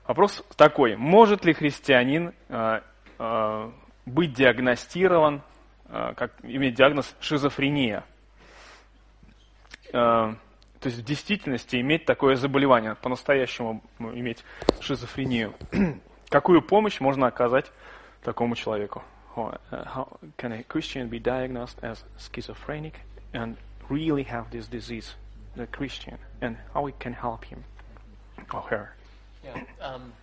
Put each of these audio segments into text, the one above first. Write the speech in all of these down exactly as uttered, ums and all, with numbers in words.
Вопрос такой: может ли христианин э, э, быть диагностирован, э, как иметь диагноз шизофрения? Э, то есть в действительности иметь такое заболевание, по-настоящему иметь шизофрению. Какую помощь можно оказать такому человеку? How, uh, how can a Christian be diagnosed as schizophrenic and really have this disease, the Christian, and how we can help him or her? Yeah, um,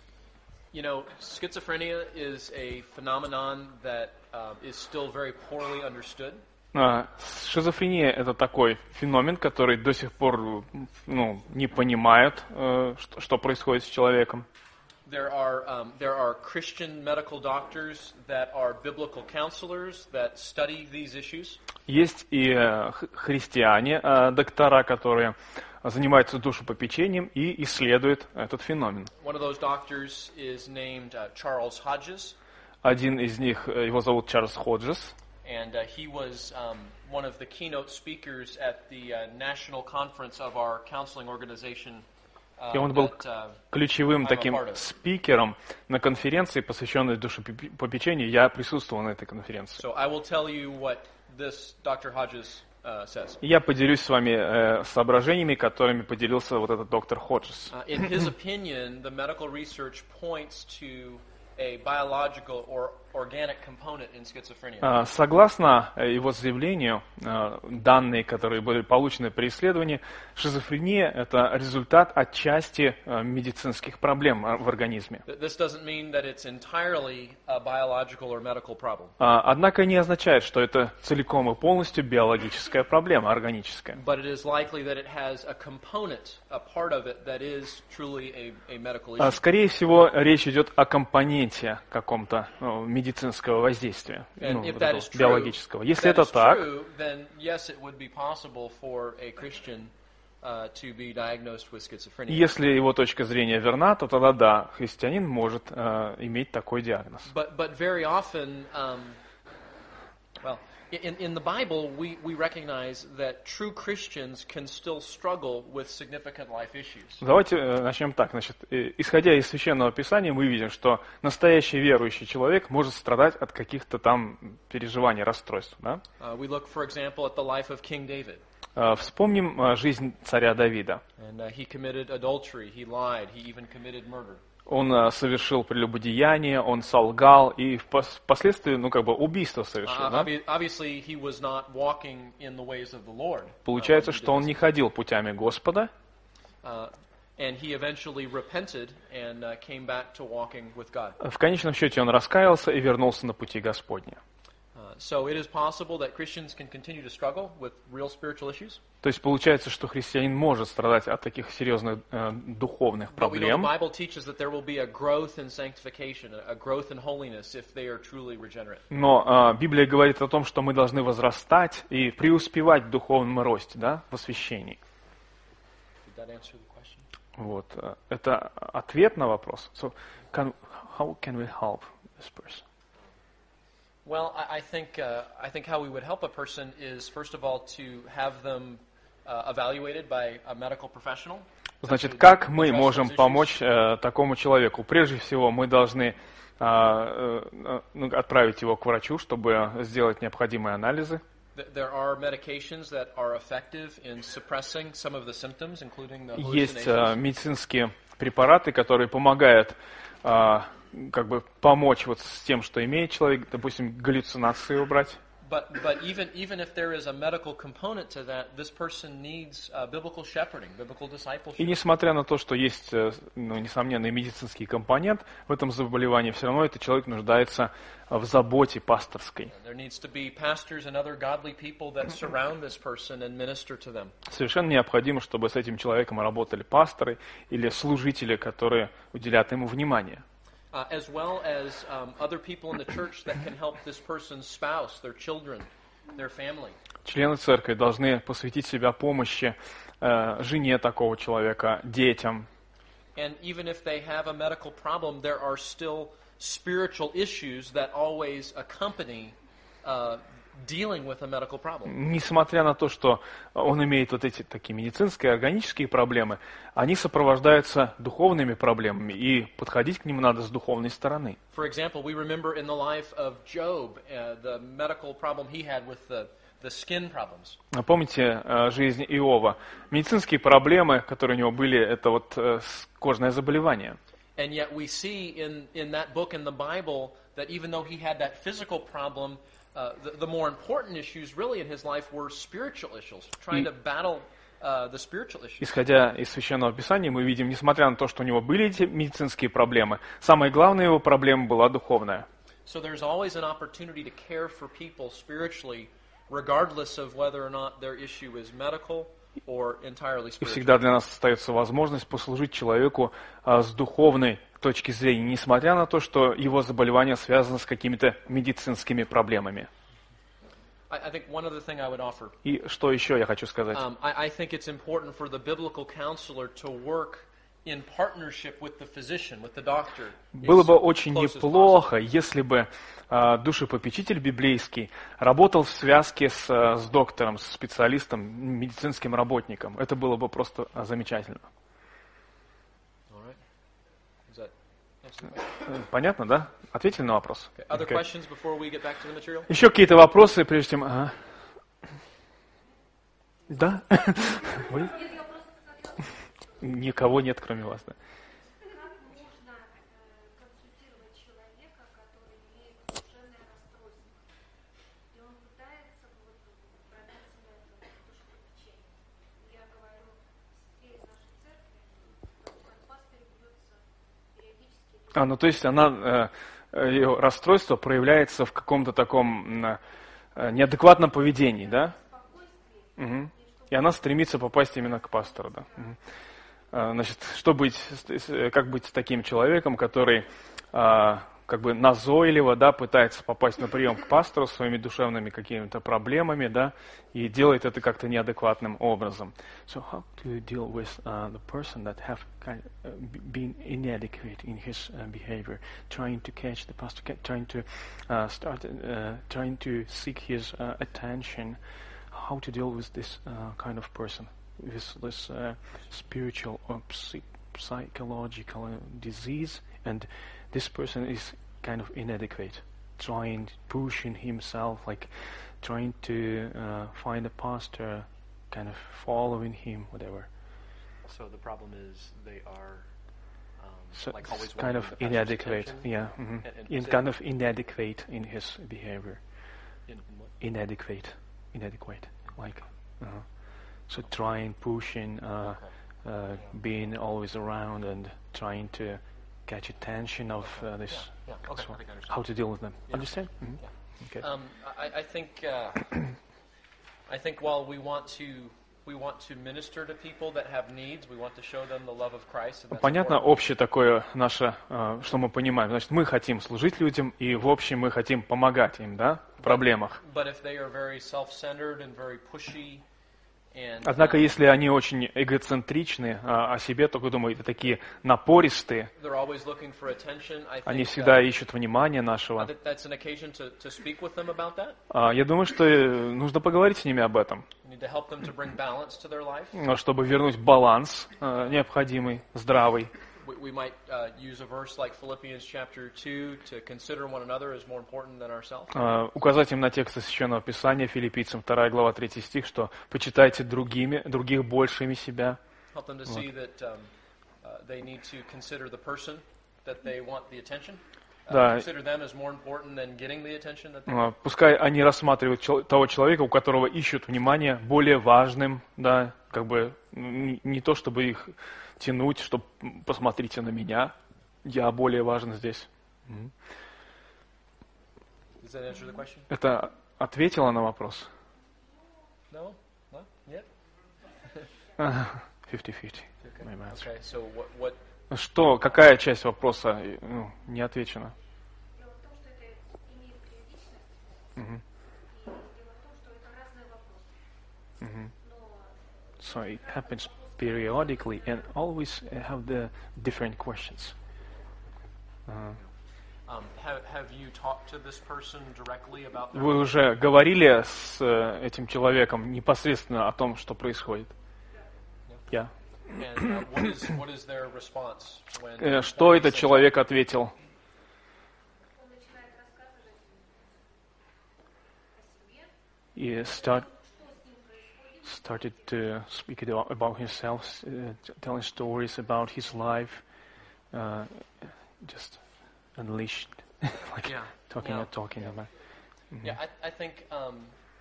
you know, schizophrenia is a phenomenon that uh, is still very poorly understood. Uh, шизофрения – это такой феномен, который до сих пор, ну, не понимают, uh, что, что происходит с человеком. There are um, there are Christian medical doctors that are biblical counselors that study these issues. Есть и uh, христиане, uh, доктора, которые занимаются душепопечением и исследуют этот феномен. One of those doctors is named uh, Charles Hodges. Один из них, его зовут Чарльз Ходжес. And uh, he was um, one of the keynote speakers at the uh, national conference of our counseling organization. Uh, И он был that, uh, ключевым таким спикером на конференции, посвященной душепопечению. Я присутствовал на этой конференции. So I will tell you what this Doctor Hodges uh, says. Я поделюсь с вами э, соображениями, которыми поделился вот этот доктор Ходжес. Uh, in his opinion, the medical research points to a biological or organic component in schizophrenia. Согласно его заявлению, данные, которые были получены при исследовании, шизофрения – это результат отчасти медицинских проблем в организме. This doesn't mean that it's entirely a biological or medical problem. Однако не означает, что это целиком и полностью биологическая проблема, органическая. But it is likely that it has a component, a part of it that is truly a, a medical issue. Скорее всего, речь идет о компоненте каком-то медицинского воздействия, ну, вот true, биологического. Если это так, true, then yes, it would be possible for a Christian uh, to be diagnosed with schizophrenia. Если его точка зрения верна, то тогда да, христианин может uh, иметь такой диагноз. But, but very often, um, well, in, in the Bible, we, we recognize that true Christians can still struggle with significant life issues. Давайте uh, начнем так. Значит, исходя из Священного Писания, мы видим, что настоящий верующий человек может страдать от каких-то там переживаний, расстройств. Да? Uh, we look, for example, at the life of King David. Uh, вспомним uh, жизнь царя Давида. And uh, he committed adultery, he lied, he even committed murder. Он uh, совершил прелюбодеяние, он солгал и впоследствии, ну, как бы убийство совершил. Да? Получается, что он не ходил путями Господа. Uh, and he eventually repented and uh, came back to walking with God. В конечном счете он раскаялся и вернулся на пути Господня. So it is possible that Christians can continue to struggle with real spiritual issues. То есть получается, что христианин может страдать от таких серьезных э, духовных проблем. But we know the Bible teaches that there will be a growth in sanctification, a growth in holiness if they are truly regenerate. Но э, Библия говорит о том, что мы должны возрастать и преуспевать в духовном росте, да, в освящении. Did that answer the question? Вот, э, это ответ на вопрос. So, can, how can we help this person? Well, I, I think uh, I think how we would help a person is first of all to have them uh, evaluated by a medical professional. Значит, как мы можем помочь э, такому человеку? Прежде всего, мы должны э, э, ну, отправить его к врачу, чтобы сделать необходимые анализы. There are medications that are effective in suppressing some of the symptoms, including the hallucinations. Есть э, медицинские препараты, которые помогают э, как бы помочь вот с тем, что имеет человек, допустим, галлюцинации убрать. But but even even if there is a medical component to that, this person needs uh, biblical shepherding, biblical discipleship. И несмотря на то, что есть, ну, несомненный медицинский компонент в этом заболевании, все равно этот человек нуждается в заботе пасторской. There needs to be pastors and other godly people that surround this person and minister to them. Совершенно необходимо, чтобы с этим человеком работали пасторы или служители, которые уделяют ему внимание. Uh, as well as um, other people in the church that can help this person's spouse, their children, their family. Члены церкви должны посвятить себя помощи э, жене такого человека, детям. And even if they have a medical problem, there are still spiritual issues that always accompany uh, dealing with a medical problem. Несмотря на то, что он имеет вот эти такие медицинские, органические проблемы, они сопровождаются духовными проблемами, и подходить к ним надо с духовной стороны. For example, we remember in the life of Job, uh, the medical problem he had with the, the skin problems. Помните э, жизнь Иова? Медицинские проблемы, которые у него были, это вот э, кожное заболевание. And yet we see in, in that book in the Bible that even though he had that physical problem, uh, the, the more important issues really in his life were spiritual issues, trying to battle uh, the spiritual issues. Исходя из Священного Писания, мы видим, несмотря на то, что у него были эти медицинские проблемы, самая главная его проблема была духовная. So there's always an opportunity to care for people spiritually, regardless of whether or not their issue is medical or entirely И spiritual. всегда для нас остается возможность послужить человеку а, с духовной точки зрения, несмотря на то, что его заболевание связано с какими-то медицинскими проблемами. I, I think one other thing I would offer. И что еще я хочу сказать? Um, I, I think it's important for the biblical counselor to work in partnership with the physician, with the doctor. Было as бы очень close as неплохо, если бы а, душепопечитель библейский работал в связке с, а, с доктором, с специалистом, медицинским работником. Это было бы просто а, замечательно. possible. All right. Is that answer the question? Понятно, да? Ответили на вопрос? Okay. Other Окей. questions before we get back to the material? Еще какие-то вопросы, прежде чем... Ага. Да? Вы? Никого нет, кроме вас, да. Как можно э, консультировать человека, который имеет душевное расстройство, и он пытается вот, пробиться на это душепопечение? Я говорю сестре из нашей церкви, от вас перебьется периодически. А, ну то есть она, э, ее расстройство проявляется в каком-то таком э, неадекватном поведении, да? Мгм. И она стремится попасть именно к пастору, да. Мгм. А, значит, что быть, с- с- как быть с таким человеком, который а, как бы назойливо, да, пытается попасть на прием к пастору со своими душевными какими-то проблемами, да, и делает это как-то неадекватным образом. So how do you deal with uh, the person that have kind of, uh, b- been inadequate in his uh, behavior, trying to catch the pastor, ca- trying to uh, start, uh, trying to seek his uh, attention? How to deal with this uh, kind of person, with this uh, spiritual or psych- psychological uh, disease, and this person is kind of inadequate, trying, pushing himself, like trying to uh, find a pastor, kind of following him, whatever. So the problem is they are um, So like always it's kind wanting of the pastor's inadequate, attention? yeah, mhm. And- and in is it- kind of inadequate in his behavior, In, in what? inadequate, inadequate, like, uh so trying, pushing, uh, Okay. uh, being always around and trying to catch attention of uh, this. Yeah, yeah, okay, this one. I think I understand. How to deal with them? Yeah. Understand? Mhm. Yeah. Okay. Um, I, I think uh, I think while we want to we want to minister to people that have needs, we want to show them the love of Christ. And that's Понятно, important. общее такое наше, э, что мы понимаем. Значит, мы хотим служить людям, и в общем мы хотим помогать им, да, в проблемах. But if they are very self-centered and very pushy, and Однако, uh, если они очень эгоцентричны а, о себе, только думают, такие напористые, they're always looking for attention, I think они всегда uh, ищут внимания I нашего. think that's an occasion to, to speak with them about that. А, Я думаю, что э, нужно поговорить с ними об этом, We need to help them to bring balance to their life. э, чтобы вернуть баланс э, необходимый, здравый. We, we might uh, use a verse like Philippians chapter two to consider one another as more important than ourselves. Э, Указать им на тексты Священного Писания, Филиппийцам вторая глава, третий стих, что почитайте другими, других большими себя. Help them to see that um, uh, they need to consider the person that they want the attention. Uh, Да. Consider them as more important than getting the attention that they Э, Пускай они рассматривают чел- того человека, у которого ищут внимание, более важным, да, как бы н- не то, чтобы их тянуть, чтобы м, посмотрите на меня, я более важен здесь. Мгм. Does that answer the question? Это ответило на вопрос? No? No? Yet? пятьдесят на пятьдесят. Okay, so what, what Что, какая часть вопроса э, ну, не отвечена? Дело в том, что это имеет периодичность, Мгм. и дело в том, что это разные вопросы. Мгм. Но So it happens periodically and always have the different questions. Uh, Um, have, have you talked to this person directly about their Вы уже говорили с э, этим человеком непосредственно о том, что происходит? Я. And uh, what is what is their response when? Э, Что when этот they say- человек ответил? Он начинает рассказывать о себе, И start, что с ним происходит, started to speak about about himself, uh, t- telling stories about his life, uh, just unleashed, like Yeah. talking Yeah. and talking about. Yeah, I, I think um,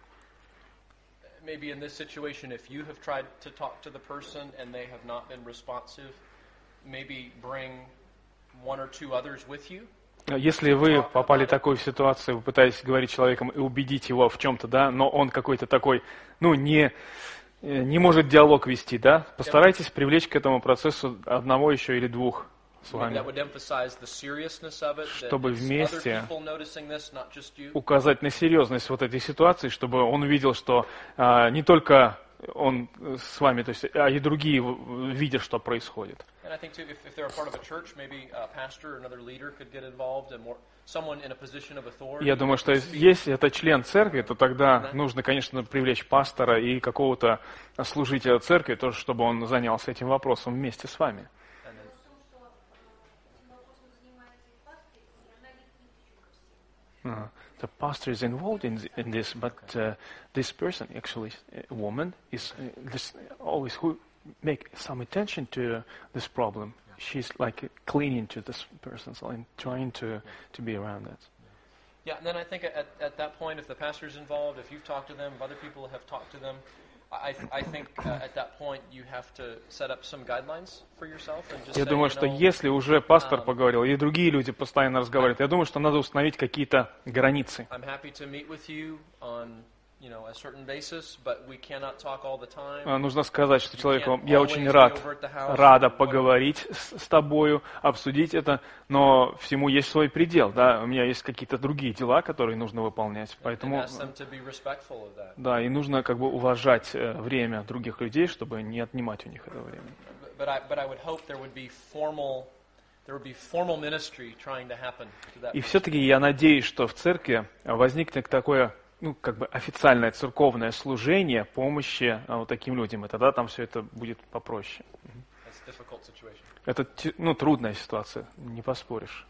maybe in this situation, if you have tried to talk to the person and they have not been responsive, maybe bring one or two others with you. Если вы попали в такую ситуацию, вы пытаетесь говорить с человеком и убедить его в чем-то, да, но он какой-то такой, ну, не, э, не может диалог вести, да, постарайтесь привлечь к этому процессу одного еще или двух с Maybe вами, that would emphasize the seriousness of it, that Чтобы it's other вместе people noticing this, not just you. указать на серьезность вот этой ситуации, чтобы он увидел, что а, не только он с вами, то есть, а и другие в- видят, что происходит. And I think too, if, if they're a part of a church, maybe a pastor or another leader could get involved, and more someone in a position of authority. Я думаю, что если это член церкви, то тогда нужно, конечно, привлечь пастора и какого-то служителя церкви, тоже, чтобы он занялся этим вопросом вместе с вами. And then- в том, что э, этим вопросом занимается и пастырь, и она не не течет ко всем. Uh, the pastor is involved in, in this, but uh, this person, actually, a woman, is uh, this, always who make some attention to this problem. She's like clinging to this person so, and trying to, to be around that. Yeah, and then I think at, at that point, if the pastor's involved, if you've talked to them, if other people have talked to them, I, I think uh, at that point you have to set up some guidelines for yourself and just Я say, думаю, you что know, если уже пастор um, поговорил, и другие люди постоянно разговаривают, я думаю, что надо установить какие-то границы. I'm happy to meet with you on, you know, a certain basis, but we cannot talk all the time. А, Нужно сказать, что You человеку, can't я always очень be рад, over at the house рада or whatever. поговорить с, с тобою, обсудить это, но всему есть свой предел, да, у меня есть какие-то другие дела, которые нужно выполнять, And поэтому, ask them to be respectful of that. да, и нужно как бы уважать э, время других людей, чтобы не отнимать у них это время. But, but I, but I would hope there would be formal, there would be formal ministry trying to happen to that. И все-таки я надеюсь, что в церкви возникнет такое, ну, как бы официальное церковное служение помощи а, вот таким людям, и тогда там все это будет попроще. That's a difficult situation. Это, те- ну, трудная ситуация, не поспоришь.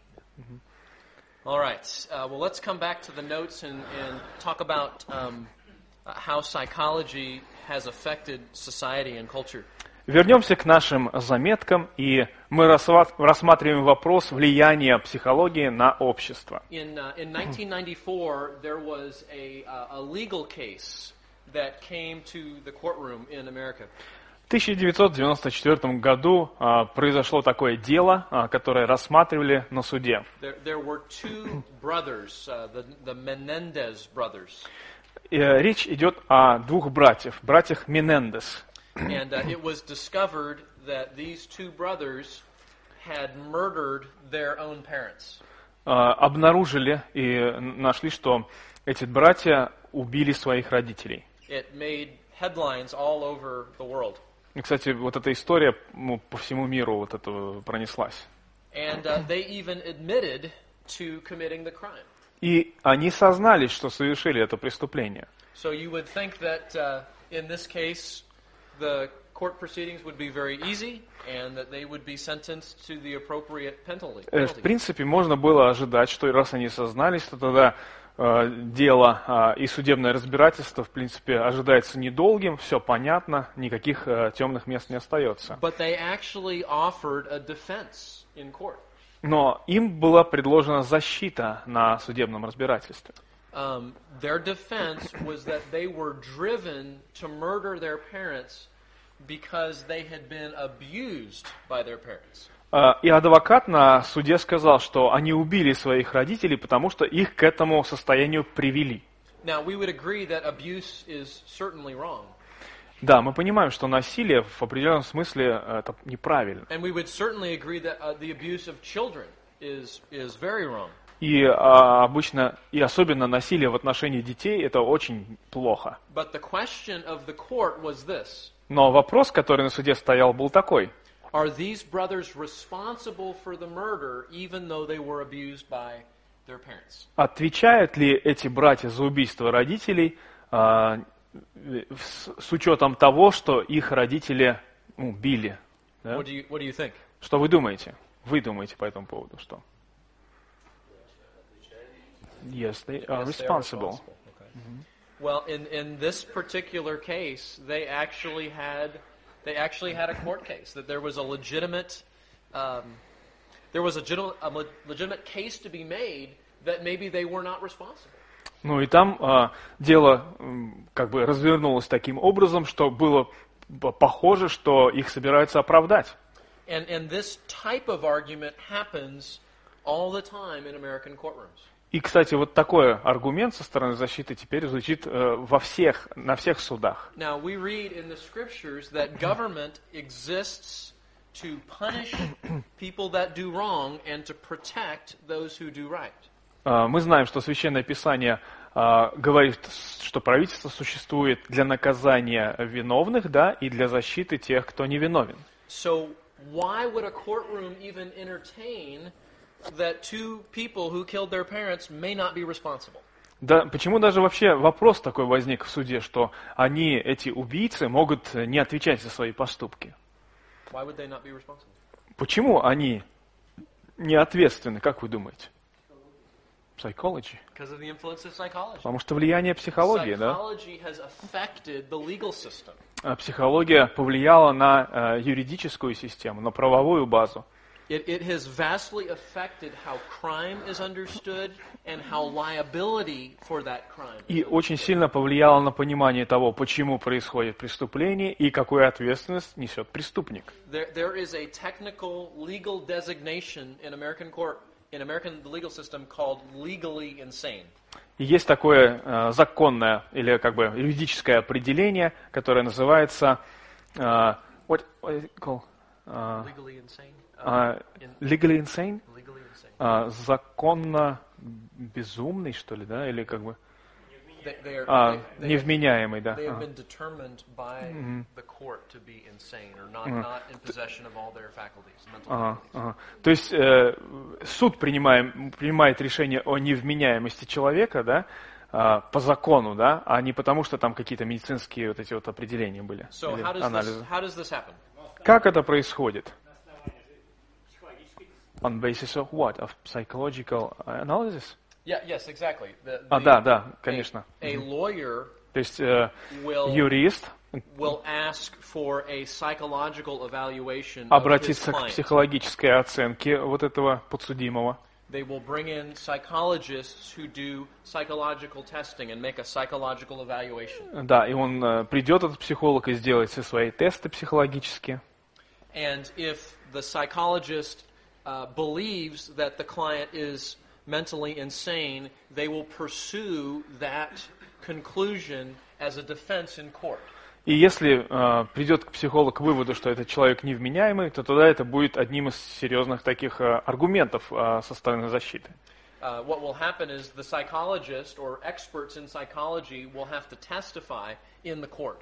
All right. Uh, well, let's come back to the notes and, and talk about um, uh, how psychology has affected society and culture. Вернемся к нашим заметкам, и мы рассва- рассматриваем вопрос влияния психологии на общество. In uh, in nineteen ninety-four, there was a uh, a legal case that came to the courtroom in America. В тысяча девятьсот девяносто четвёртом году а, произошло такое дело, а, которое рассматривали на суде. There there were two brothers, uh, the the Menendez brothers, И, э, речь идет о двух братьях, братьях Менендес. and uh, it was discovered that these two brothers had murdered their own parents. А, обнаружили и нашли, что эти братья убили своих родителей. It made headlines all over the world. И, кстати, вот эта история ну, по всему миру вот это пронеслась. And uh, they even admitted to committing the crime. И они сознались, что совершили это преступление. So you would think that uh, in this case, the court proceedings would be very easy and that they would be sentenced to the appropriate penalty. Э, В penalty. принципе, можно было ожидать, что раз они сознались, то тогда э, дело э, и судебное разбирательство, в принципе, ожидается недолгим, все понятно, никаких э, темных мест не остается. But they actually offered a defense in court. Но им была предложена защита на судебном разбирательстве. Um, their defense was that they were driven to murder their parents because they had been abused by their parents. Э, И адвокат на суде сказал, что они убили своих родителей, потому что их к этому состоянию привели. Now, we would agree that abuse is certainly wrong. Да, мы понимаем, что насилие в определенном смысле э, это неправильно. And we would certainly agree that uh, the abuse of children is, is very wrong. И а, обычно, и особенно насилие в отношении детей, это очень плохо. But the question of the court was this. Но вопрос, который на суде стоял, был такой. are these brothers responsible for the murder even though they were abused by their parents? Отвечают ли эти братья за убийство родителей а, с, с учетом того, что их родители ну, били? Да? What do you, what do you think? Что вы думаете? Вы думаете по этому поводу, что? Yes, they are Yes, they are responsible. Okay. Well, in, in this particular case, they actually had they actually had a court case that there was a legitimate um, there was a, legit- a le- legitimate case to be made that maybe they were not responsible. Ну и там а, дело м, как бы развернулось таким образом, что было п- похоже, что их собираются оправдать. And and this type of argument happens all the time in American courtrooms. И, кстати, вот такой аргумент со стороны защиты теперь звучит э, во всех, на всех судах. Now we read in the scriptures that government exists to punish people that do wrong and to protect those who do right. А, мы знаем, что Священное Писание а, говорит, что правительство существует для наказания виновных, да, и для защиты тех, кто невиновен. So why would a courtroom even entertain that two people who killed their parents may not be responsible? Да, почему даже вообще вопрос такой возник в суде, что они, эти убийцы, могут не отвечать за свои поступки? Why would they not be responsible? Почему они не ответственны, как вы думаете? Psychology. Because of the influence of psychology. Потому что влияние психологии, да? Psychology has affected the legal system. А психология повлияла на э, юридическую систему, на правовую базу. It, it has vastly affected how crime is understood and how liability for that crime. И очень сильно повлияло на понимание того, почему происходит преступление и какую ответственность несет преступник. There, there is a technical legal designation in American court, in American legal system called legally insane. И есть такое э, законное или как бы юридическое определение, которое называется э, what, what is it called? Э, Legally insane? э, legally insane? Legally insane. Э, законно безумный, что ли, да, или как бы They, they are, а, they, they, невменяемый, да. they have Ага. been determined by the court to be insane or not, not in possession of all their faculties, mental Ага, faculties. ага. То есть э, суд принимаем, принимает решение о невменяемости человека, да, э, по закону, да, а не потому, что там какие-то медицинские вот эти вот определения были, So или how does, this, анализы. how does this happen? Как это происходит? On basis of what? Of psychological analysis? Yeah, yes, exactly. The, А, the- да, да, a, конечно. a lawyer То есть э, will, юрист will ask for a psychological evaluation of his обратится к client. психологической оценке вот этого подсудимого. They will bring in psychologists who do psychological testing and make a psychological evaluation. Да, и он э, придет, этот психолог, и сделает все свои тесты психологические. And if the psychologist uh, believes that the client is mentally insane, they will pursue that conclusion as a defense in court. И если э, придет психолог к выводу, что этот человек невменяемый, то тогда это будет одним из серьезных таких э, аргументов э, со стороны защиты. Uh, what will happen is the psychologist or experts in psychology will have to testify in the court.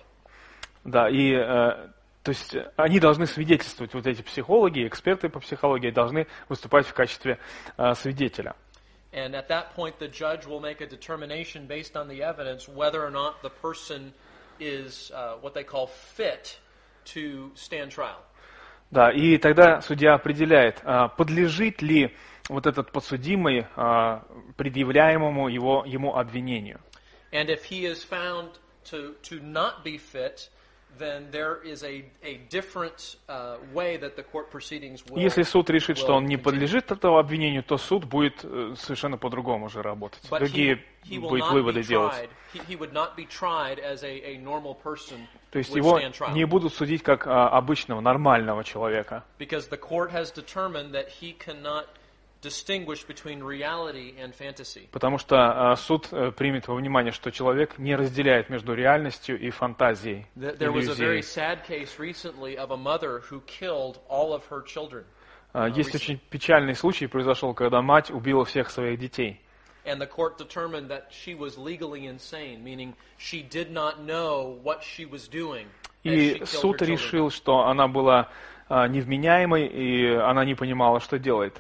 Да, и э, то есть они должны свидетельствовать, вот эти психологи, эксперты по психологии должны выступать в качестве э, свидетеля. And at that point, the judge will make a determination based on the evidence whether or not the person is uh, what they call fit to stand trial. Да, и тогда судья определяет, а, подлежит ли вот этот подсудимый а, предъявляемому его, ему обвинению. And if he is found to, to not be fit, then there is a, a different uh, way that the court proceedings will. Если суд решит, что will он не continue. подлежит этому обвинению, то суд будет э, совершенно по-другому уже работать. But Другие he, he will будет not выводы be делать. tried. He, he would not be tried as a, a normal person То есть would его stand trial. не будут судить как а, обычного, нормального человека. Because the court has determined that he cannot distinguish between reality and fantasy. Потому что а, суд э, примет во внимание, что человек не разделяет между реальностью и фантазией, Th- There was a very иллюзией. sad case recently of a mother who killed all of her children. А, uh, Есть recently. очень печальный случай, произошел, когда мать убила всех своих детей. And the court determined that she was legally insane, meaning she did not know what she was doing as she И killed суд her children. решил, что она была а, невменяемой, и она не понимала, что делает.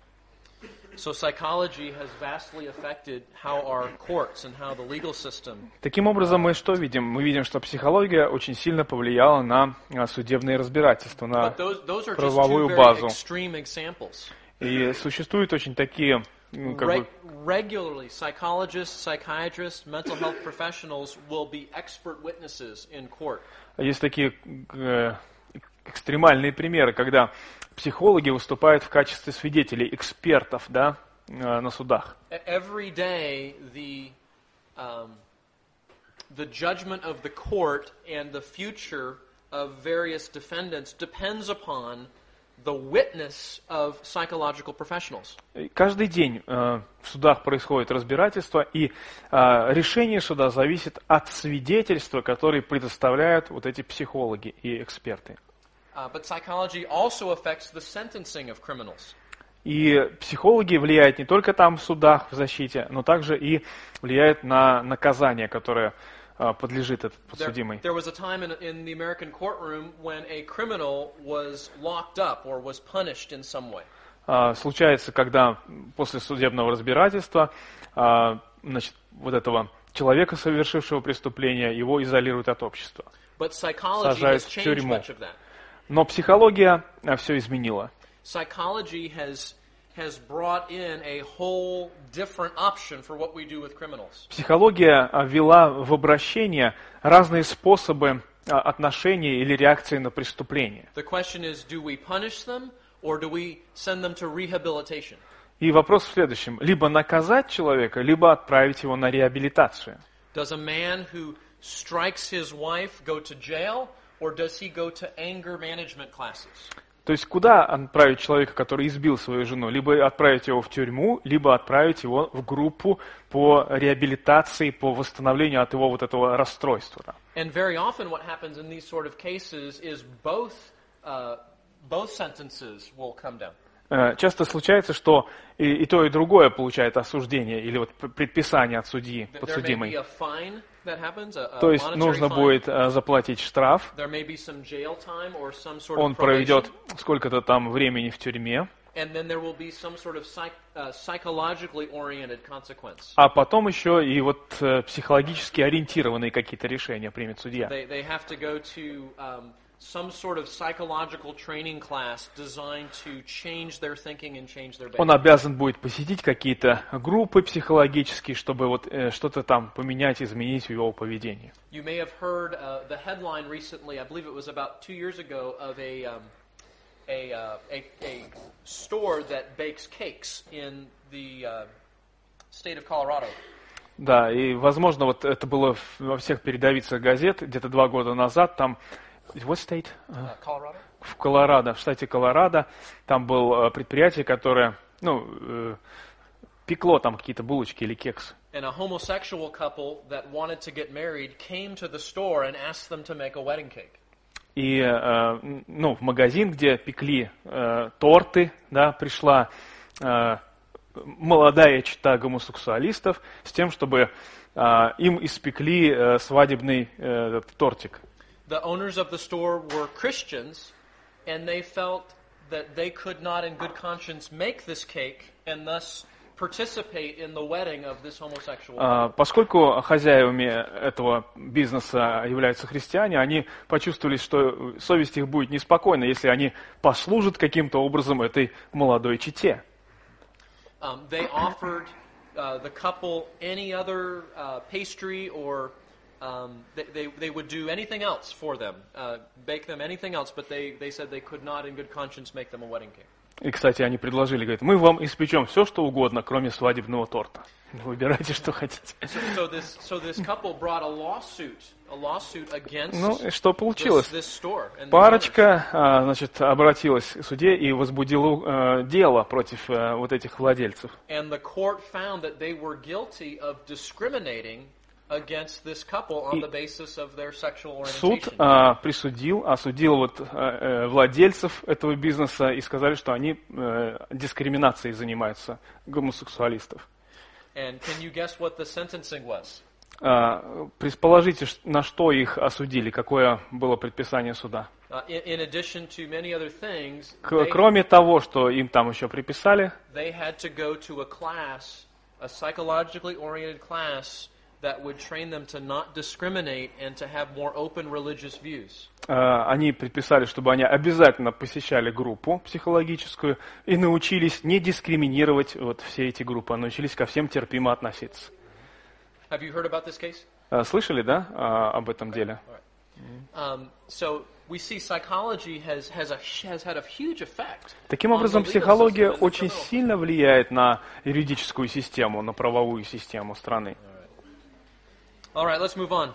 So psychology has vastly affected how our courts and how the legal system. Таким образом, мы что видим? Мы видим, что психология очень сильно повлияла на а, судебные разбирательства, на But those, those are just two правовую very базу. extreme examples. И существуют очень такие, ну, как Re- бы, regularly, psychologists, psychiatrists, mental health professionals will be expert witnesses in court. есть такие э, экстремальные примеры, когда психологи выступают в качестве свидетелей, экспертов, да, э, на судах. Every day, the um, the judgment of the court and the future of various defendants depends upon the witness of psychological professionals. И каждый день э, в судах происходит разбирательство, и э, решение суда зависит от свидетельства, которые предоставляют вот эти психологи и эксперты. Uh, but psychology also affects the sentencing of criminals. И психологи влияют не только там в судах, в защите, но также и влияют на наказание, которое э, подлежит этот There, подсудимый. there was a time in, in the American courtroom when a criminal was locked up or was punished in some way. А, случается, когда после судебного разбирательства а, значит, вот этого человека, совершившего преступление, его изолируют от общества. But psychology Сажают has в changed тюрьму. much of that. Но психология все изменила. Psychology has has brought in a whole different option for what we do with criminals. Психология а, ввела в обращение разные способы а, отношения или реакции на преступление. The question is, do we punish them or do we send them to rehabilitation? И вопрос в следующем. Либо наказать человека, либо отправить его на реабилитацию. Does a man who strikes his wife go to jail or does he go to anger management classes? То есть куда отправить человека, который избил свою жену? Либо отправить его в тюрьму, либо отправить его в группу по реабилитации, по восстановлению от его вот этого расстройства. Да. And very often what happens in these sort of cases is both uh, both sentences will come down. Э, Часто случается, что и, и то, и другое получает осуждение или вот п- предписание от судьи, There may be подсудимый. a fine that happens, a, a То есть monetary нужно fine. будет э, заплатить штраф, There may be some jail time or some sort он of проведет probation, сколько-то там времени в тюрьме, and then there will be some sort of psych, uh, psychologically oriented consequence. а потом еще и вот э, психологически ориентированные какие-то решения примет судья. They they have to go to um, some sort of psychological training class designed to change their thinking and change their Он behavior. обязан будет посетить какие-то группы психологические, чтобы вот э, что-то там поменять, изменить в его поведении. You may have heard uh, the headline recently, I believe it was about two years ago, of a um, a, uh, a a store that bakes cakes in the uh, state of Colorado. Да, и, возможно, вот это было в- во всех передовицах газет где-то два года назад, там, what state? Uh, Colorado? В Колорадо, в штате Колорадо, там было э, предприятие, которое, ну, э, пекло там какие-то булочки или кексы. And a homosexual couple that wanted to get married came to the store and asked them to make a wedding cake. И, э, ну, в магазин, где пекли э, торты, да, пришла э, молодая чета гомосексуалистов с тем, чтобы э, им испекли э, свадебный э, этот тортик. The owners of the store were Christians, and they felt that they could not in good conscience make this cake and thus participate in the wedding of this homosexual А, couple. Поскольку хозяевами этого бизнеса являются христиане, они почувствовали, что совесть их будет неспокойна, если они послужат каким-то образом этой молодой чете. Um, they offered uh, the couple any other uh, pastry or um, they, they, they would do anything else for them, uh, bake them anything else, but they, they said they could not in good conscience make them a wedding cake. И, кстати, они предложили, говорят, мы вам испечем все, что угодно, кроме свадебного торта. Выбирайте, что хотите. So, so this so this couple brought a lawsuit, a lawsuit against Ну, и что this, получилось? this store. And the owners. Парочка, а, значит, обратилась к суде и возбудила э, дело против э, вот этих владельцев. And the court found that they were guilty of discriminating against this couple on И the basis of their sexual Суд orientation. а, присудил, осудил вот, э, э, владельцев этого бизнеса и сказали, что они э, дискриминацией занимаются, гомосексуалистов. And can you guess what the sentencing was? А, предположите, ш- на что их осудили, какое было предписание суда. Uh, in, in addition to many other things, К- they, Кроме того, что им там еще приписали, they had to go to a class, a psychologically oriented class that would train them to not discriminate and to have more open religious views. э, они предписали, чтобы они обязательно посещали группу психологическую и научились не дискриминировать вот все эти группы, а научились ко всем терпимо относиться. Have you heard about this case? Э, Слышали, да, а, об этом деле? Um, so we see psychology has has a has had a huge effect. Таким on образом, the legal психология system and the очень criminal. сильно влияет на юридическую систему, на правовую систему страны. All right, let's move on.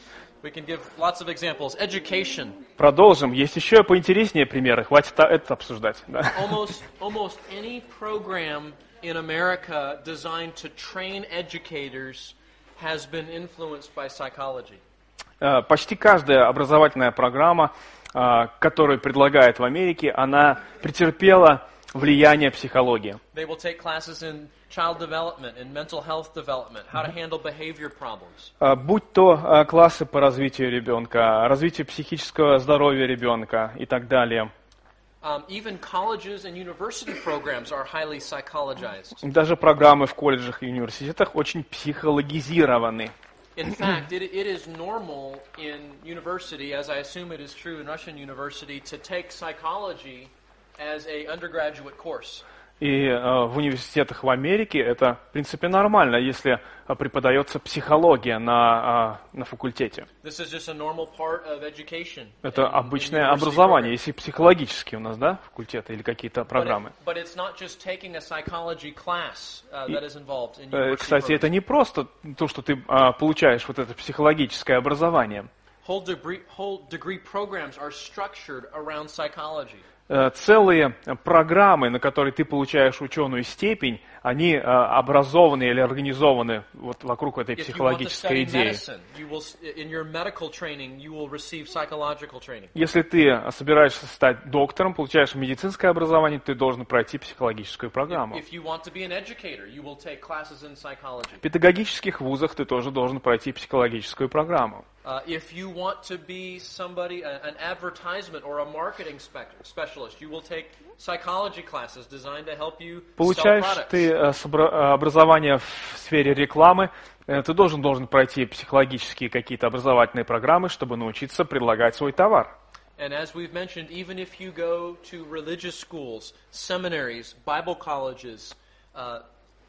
We can give lots of examples. Education. Продолжим. Есть еще поинтереснее примеры. Хватит а- это обсуждать. Да. Almost almost any program in America designed to train educators has been influenced by psychology. Э, Почти каждая образовательная программа, э, которую предлагают в Америке, она претерпела влияние психологии. They will take classes in child development, in mental health development, how to handle behavior problems. Э, Будь то э, классы по развитию ребенка, развитию психического здоровья ребенка и так далее. Um, even colleges and university programs are highly psychologized. Даже программы в колледжах и университетах очень психологизированы. In fact, it, it is normal in university, as I assume it is true in Russian university, to take psychology as a undergraduate course. И э, в университетах в Америке это, в принципе, нормально, если э, преподается психология на, э, на факультете. This is just a normal part of education. Это in- in обычное university образование, programs. если психологические у нас, да, факультеты или какие-то But, it, программы. but it's not just taking a psychology class uh, that is involved in Э, university Кстати, это programs. не просто то, что ты э, получаешь вот это психологическое образование. Whole degree, whole degree programs are structured around psychology. Э, Целые программы, на которые ты получаешь ученую степень, они э, образованы или организованы вот вокруг этой If you want to психологической study идеи. medicine, you will, s- in your medical training, you will receive psychological training. Если ты собираешься стать доктором, получаешь медицинское образование, ты должен пройти психологическую программу. If you want to be an educator, you will take classes in psychology. В педагогических вузах ты тоже должен пройти психологическую программу. Uh, if you want to be somebody, a- an advertisement or a marketing spec- specialist, you will take psychology classes designed to help you sell Получаешь products. ты э, собра- э, образование в сфере рекламы, э, ты должен должен пройти психологические какие-то образовательные программы, чтобы научиться предлагать свой товар. And as we've mentioned, even if you go to religious schools, seminaries, Bible colleges, uh,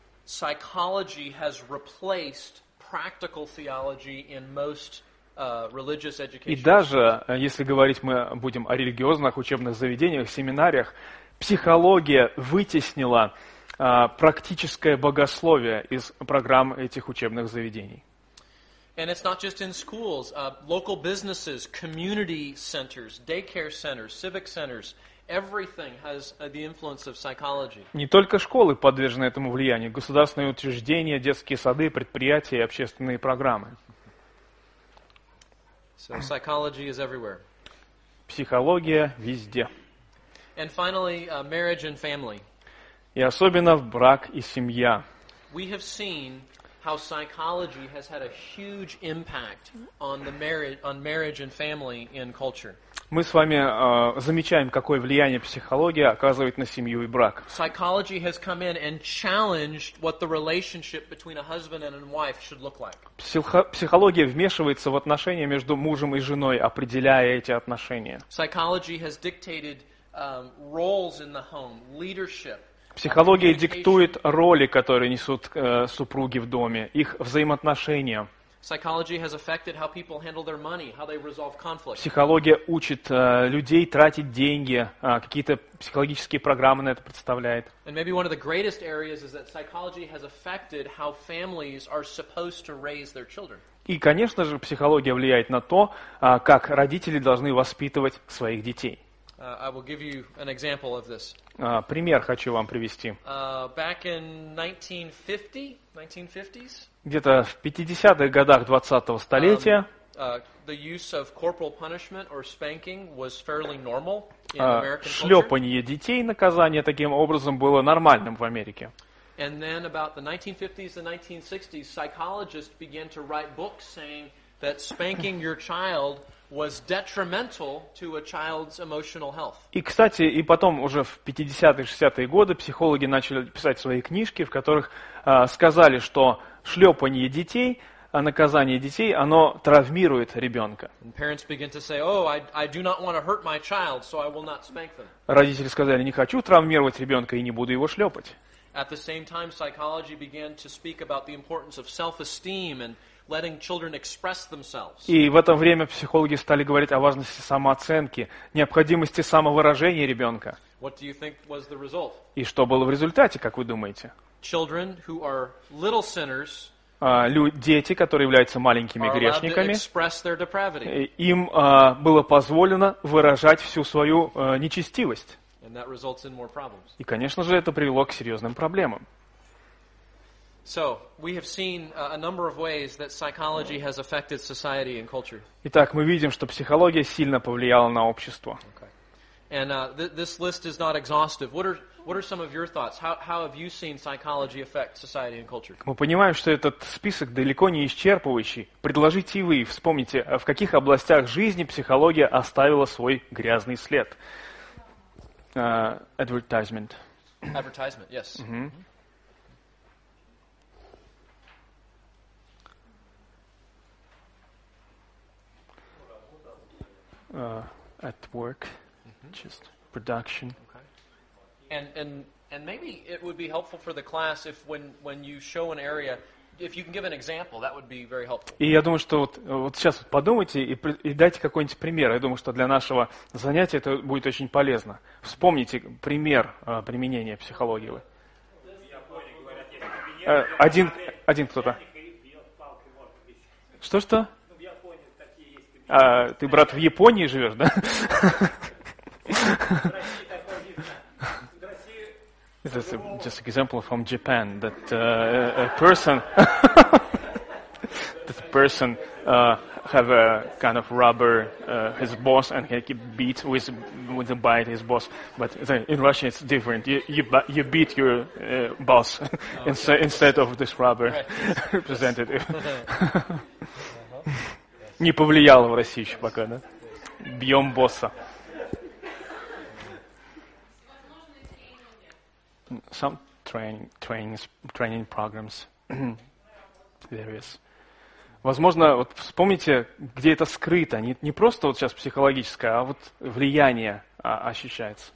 psychology has replaced practical theology in most uh, religious И education. даже, э, если говорить мы будем о религиозных учебных заведениях, семинариях, психология вытеснила э, практическое богословие из программ этих учебных заведений. And it's not just in schools, uh, local businesses, community centers, daycare centers, civic centers, everything has uh, the influence of psychology. Не только школы подвержены этому влиянию, государственные учреждения, детские сады, предприятия и общественные программы. So psychology is everywhere. Психология везде. And finally, uh, marriage and family. И особенно в брак и семья. We have seen how psychology has had a huge impact on the marriage, on marriage and family in culture. Мы с вами э, замечаем, какое влияние психология оказывает на семью и брак. Psychology has come in and challenged what the relationship between a husband and a wife should look like. Психо- психология вмешивается в отношения между мужем и женой, определяя эти отношения. Psychology has dictated um, roles in the home, leadership. Психология communication. диктует роли, которые несут э, супруги в доме, их взаимоотношения. Psychology has affected how people handle their money, how they resolve conflict. Психология учит э, людей тратить деньги, э, какие-то психологические программы на это представляет. And maybe one of the greatest areas is that psychology has affected how families are supposed to raise their children. И, конечно же, психология влияет на то, э, как родители должны воспитывать своих детей. Uh, I will give you an example of this. Э, пример хочу вам привести. Uh, back in nineteen fifty, nineteen fifties, Где-то в пятидесятых годах двадцатого столетия uh, the use of corporal punishment or spanking was fairly normal in э, American culture. шлепанье детей, наказание таким образом было нормальным в Америке. And then about the nineteen fifties and nineteen sixties, psychologists began to write books saying that spanking your child was detrimental to a child's emotional health. И, кстати, и потом уже в пятидесятые, шестидесятые годы психологи начали писать свои книжки, в которых э, сказали, что шлепанье детей, а наказание детей, оно травмирует ребенка. And parents begin to say, "Oh, I, I do not want to hurt my child, so I will not spank them." Родители сказали, не хочу травмировать ребенка и не буду его шлепать. At the same time, psychology began to speak about the importance of self-esteem and letting children express themselves. И в это время психологи стали говорить о важности самооценки, необходимости самовыражения ребенка. What do you think was the result? И что было в результате, как вы думаете? Children who are little sinners А, лю- дети, которые являются маленькими are allowed to грешниками, express their depravity, э, им а, было позволено выражать всю свою а, нечестивость. and that results in more problems. И, конечно же, это привело к серьезным проблемам. So, we have seen uh, a number of ways that psychology has affected society and culture. Итак, мы видим, что психология сильно повлияла на общество. And uh, th- this list is not exhaustive. What are what are some of your thoughts? How how have you seen psychology affect society and culture? Мы понимаем, что этот список далеко не исчерпывающий. Предложите и вы, вспомните, в каких областях жизни психология оставила свой грязный след. Uh, advertisement. Advertisement, yes. Mhm. Uh, at work, just production. And and and maybe it would be helpful for the class if when when you show an area, if you can give an example, that would be very helpful. И я думаю, что вот, вот сейчас вот подумайте и, при- и дайте какой-нибудь пример. Я думаю, что для нашего занятия это будет очень полезно. Вспомните пример э, применения психологии. Вы. Э, один, один кто-то. Что-что? А, ты, брат, в Японии живешь, да? That's a, just an example from Japan that uh, a person, that person uh, have a kind of rubber uh, his boss and he beat with with a bite his boss. But the, in Russia it's different. You you, ba- you beat your uh, boss instead instead of this rubber representative. Не повлияло в России еще пока, да? Бьем босса. Some training, trainings, training programs, various. Возможно, вот вспомните, где это скрыто, не, не просто вот сейчас психологическое, а вот влияние а, ощущается.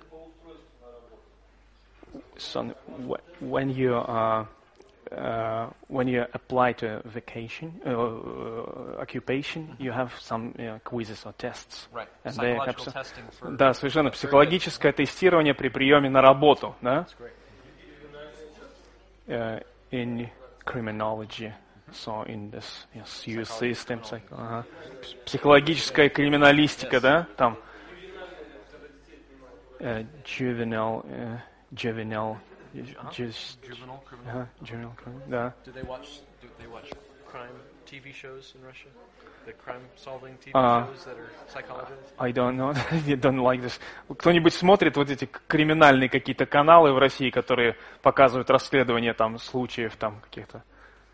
So, when you uh, uh, when you apply to vacation uh, uh, occupation, you have some you know, quizzes or tests. Right. And they Psychological have- testing for Да, совершенно психологическое тестирование при приеме на работу, да? That's great. Uh, in criminology, so in this you know, S U system, psych- ага. П- психологическая криминалистика, да, там uh, juvenile, uh, juvenile, just, Juvenile criminal. ага, juvenile, crime, да. Do they watch do they watch crime T V shows in Russia? The crime solving T V Uh, shows that are psychologists? I don't know, I don't like this. Кто-нибудь смотрит вот эти к- криминальные какие-то каналы в России, которые показывают расследование там случаев там каких-то?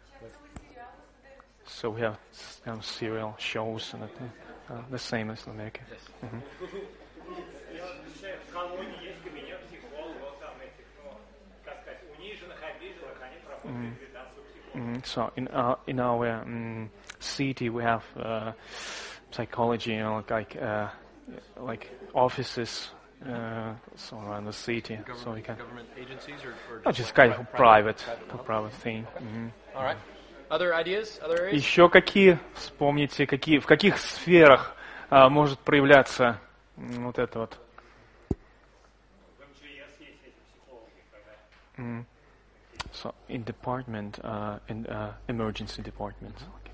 So we have some serial shows and that, uh, the same as in America. Mhm. В колонии есть кабинет психологов, там этих, ну, как сказать, униженных, обиженных, они проходят реабилитацию психологов. Mm, so in our in our um, city we have uh, psychology, you know, like uh, like offices uh, so around the city, so we can. Government agencies or, or Oh, just kind of private, a private thing. Mhm. All right. Other ideas? Other areas? Еще какие, вспомните, какие, в каких сферах а, может проявляться м, вот это вот? В МЧС есть эти психологи, когда М. So in department, uh, in uh, emergency department.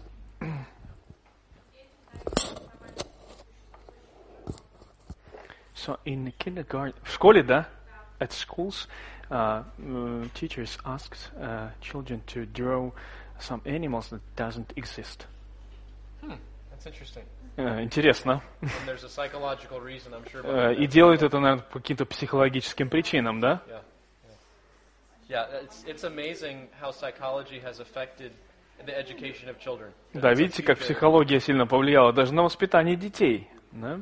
So in kindergarten, в школе, да? At schools, uh, uh, teachers ask uh, children to draw some animals that doesn't exist. That's interesting. Э, Интересно. And there's a psychological reason, I'm sure. Э, behind И that. делают это, наверное, по каким-то психологическим причинам, да? Yeah. Yeah, yeah it's, it's amazing how psychology has affected the education of children. Да, That's a видите, как huge area. психология сильно повлияла даже на воспитание детей. Да?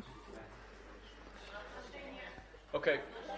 Okay.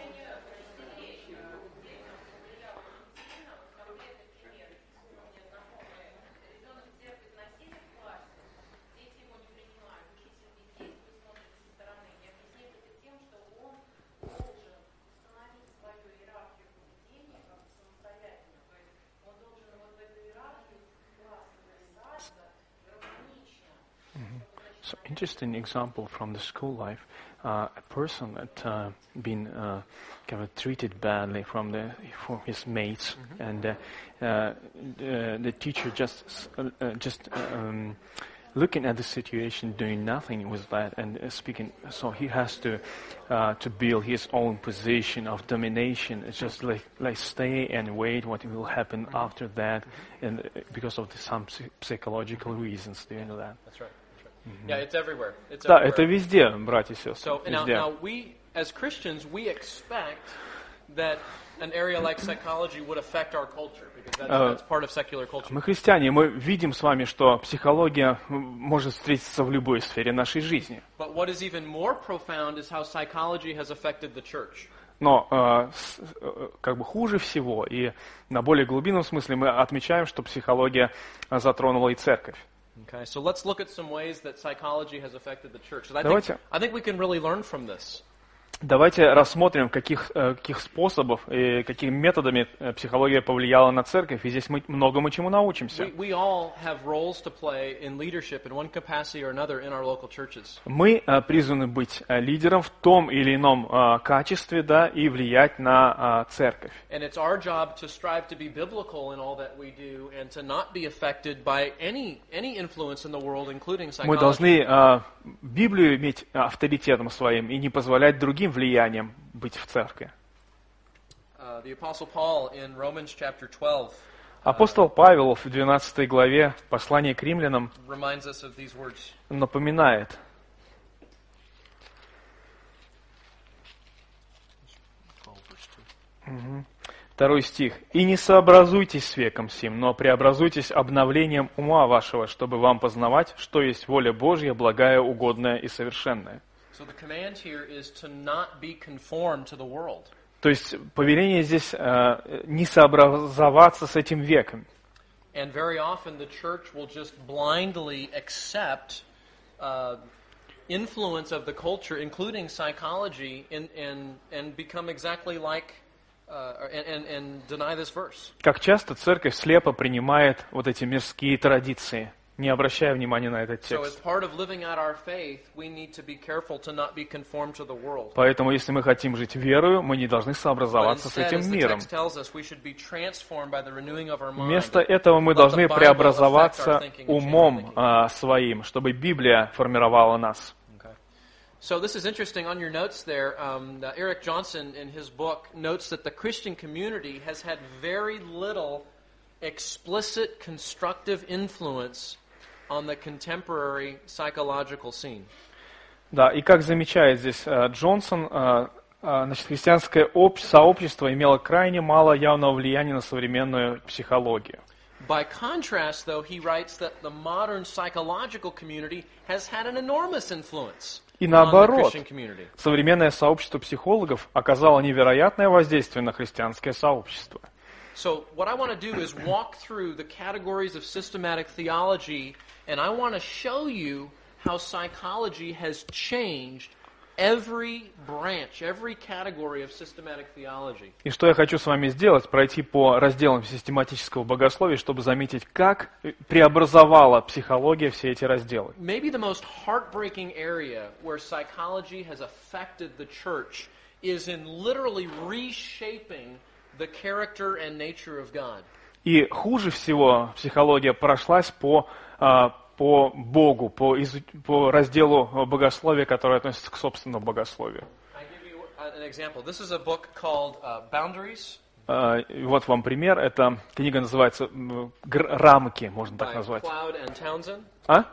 So interesting example from the school life. Uh, a person that uh, been uh, kind of treated badly from the from his mates, and uh, uh, the, the teacher just s- uh, uh, just um, looking at the situation, doing nothing with that, and uh, speaking. So he has to uh, to build his own position of domination. It's just like like stay and wait what will happen after that, and uh, because of the, some psy- psychological reasons, do you know that? That's right. That's right. Yeah, it's everywhere. It's Да, everywhere. это везде, братья и сестры, So now, везде. now we, as Christians, we expect that an area like psychology would affect our culture because that's, Uh, that's part of secular culture. Мы христиане, мы видим с вами, что психология м, может встретиться в любой сфере нашей жизни. But what is even more profound is how psychology has affected the church. Но э, с- э, как бы хуже всего, и на более глубинном смысле мы отмечаем, что психология э, затронула и церковь. Okay, so let's look at some ways that psychology has affected the church. And I think, Давайте. I think we can really learn from this. Давайте рассмотрим, каких, э, каких способов и какими методами э, психология повлияла на церковь, и здесь мы многому чему научимся. We, we all have roles to play in leadership in one capacity or another in our local churches. Мы э, призваны быть э, лидером в том или ином э, качестве, да, и влиять на э, церковь. And it's our job to strive to be biblical in all that we do and to not be affected by any, any influence in the world, including Мы psychology. должны э, Библию иметь авторитетом своим и не позволять другим влияниям быть в церкви. Uh, the Apostle Paul in Romans chapter twelve Апостол Павел в двенадцатой главе послания к римлянам reminds us of these words. напоминает: второй стих. «И не сообразуйтесь с веком сим, но преобразуйтесь обновлением ума вашего, чтобы вам познавать, что есть воля Божья, благая, угодная и совершенная». So the command here is to not be conformed to the world. То есть повеление здесь э, не сообразоваться с этим веком. And very often the church will just blindly accept uh, influence of the culture, including psychology, and, and, and become exactly like, uh, and, and, and deny this verse. Как часто церковь слепо принимает вот эти мирские традиции, не обращая внимания на этот So as текст. part of living out our faith, we need to be careful to not be conformed to the world. Поэтому, если мы хотим жить верою, мы не должны But сообразоваться с instead, этим as the миром. text tells us, we should be transformed by the renewing of our mind. Вместо этого мы Let должны the Bible affect our преобразоваться thinking and change our умом thinking. а, своим, чтобы Библия формировала нас. Okay. So this is interesting. On your notes there, um, uh, Eric Johnson, in his book, notes that the Christian community has had very little explicit constructive influence on the contemporary psychological scene. Да, и как замечает здесь э, Джонсон, э, э, значит, христианское об- сообщество имело крайне мало явного влияния на современную психологию. By contrast, though, he writes that the modern psychological community has had an enormous influence И on the наоборот, Christian community. современное сообщество психологов оказало невероятное воздействие на христианское сообщество. So what I want to do is walk through the categories of systematic theology, and I want to show you how psychology has changed every branch, every category of systematic theology. И что я хочу с вами сделать, пройти по разделам систематического богословия, чтобы заметить, как преобразовала психология все эти разделы. Maybe the most heartbreaking area where psychology has affected the church is in literally reshaping the character and nature of God. И хуже всего психология прошлась по, а, по Богу, по, изу- по разделу богословия, который относится к собственному богословию. I give you uh, an example. This is a book called uh, Boundaries А, и вот вам пример. Эта книга называется м, «Гр- «Рамки», можно так by назвать. Cloud and Townsend. А?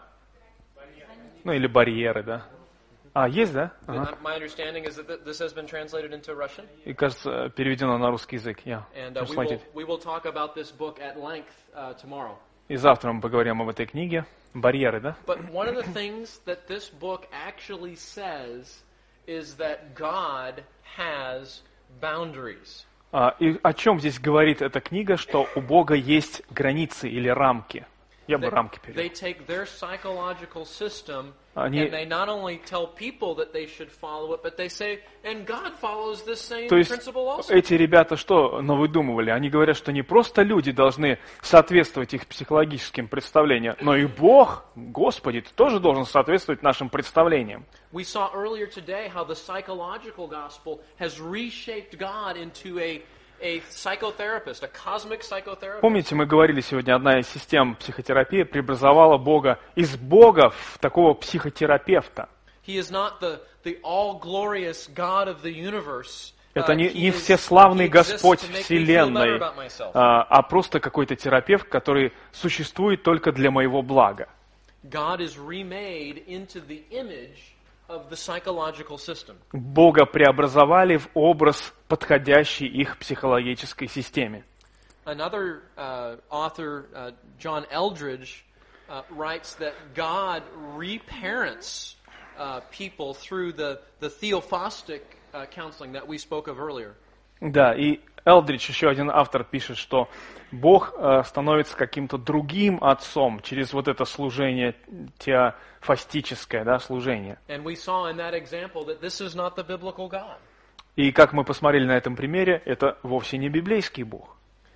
Ну или «Барьеры», да. А, есть, да? Ага. And my understanding is that th- this has been translated into Russian, И, кажется, переведено на русский язык. Я and uh, we will translated. we will talk about this book at length uh, tomorrow. И завтра мы поговорим об этой книге. Барьеры, да? But one of the things that this book actually says is that God has boundaries. А, и о чем здесь говорит эта книга, что у Бога есть границы или рамки. Я бы They, рамки they перевел. take their psychological system Они- and they not only tell people that they should follow it, but they say, and God follows this same То есть principle also. эти ребята что навыдумывали? Они говорят, что не просто люди должны соответствовать их психологическим представлениям, но и Бог, Господи, ты тоже должен соответствовать нашим представлениям. We saw earlier today how the psychological gospel has reshaped God into a, a psychotherapist, a cosmic psychotherapist. Помните, мы говорили сегодня, одна из систем психотерапии преобразовала Бога из Бога в такого психотерапевта. He is not the, the all-glorious God of the universe. Это Uh, не, he не is- всеславный he exists Господь to make me feel better Вселенной, about myself. а, а просто какой-то терапевт, который существует только для моего блага. God is remade into the image of the psychological system. Бога преобразовали в образ, подходящий их психологической системе. Another uh, author, uh, John Eldridge, uh, writes that God reparents uh, people through the, the theophostic uh, counseling that we spoke of earlier. Да, и Элдридж, еще один автор, пишет, что Бог э, становится каким-то другим отцом через вот это служение, теофастическое, да, служение. And we saw in that example that this is not the biblical God. И как мы посмотрели на этом примере, это вовсе не библейский Бог.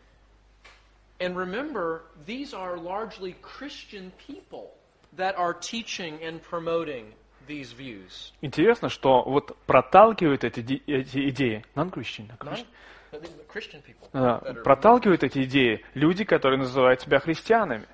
And remember, these are largely Christian people that are teaching and promoting these views. Интересно, что вот проталкивают эти, ди- эти идеи, non-Christian, Not Christian, the Christian people. да, that are- проталкивают эти идеи люди, которые называют себя христианами.